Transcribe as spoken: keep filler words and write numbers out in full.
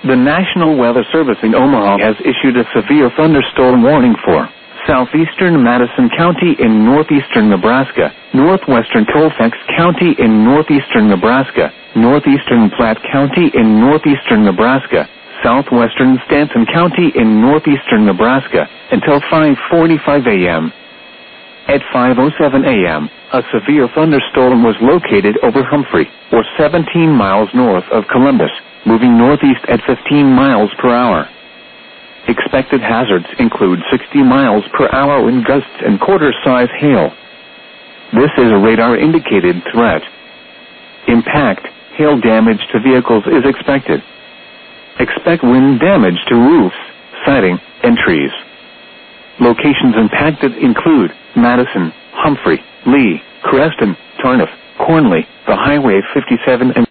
The National Weather Service in Omaha has issued a severe thunderstorm warning for southeastern Madison County in northeastern Nebraska, northwestern Colfax County in northeastern Nebraska, northeastern Platte County in northeastern Nebraska, southwestern Stanton County in northeastern Nebraska, until five forty-five a m At five oh seven a m, a severe thunderstorm was located over Humphrey, or seventeen miles north of Columbus, moving northeast at fifteen miles per hour. Expected hazards include sixty miles per hour wind gusts and quarter-size hail. This is a radar-indicated threat. Impact, hail damage to vehicles is expected. Expect wind damage to roofs, siding, and trees. Locations impacted include Madison, Humphrey, Lee, Creston, Tarniff, Cornley, the Highway fifty-seven and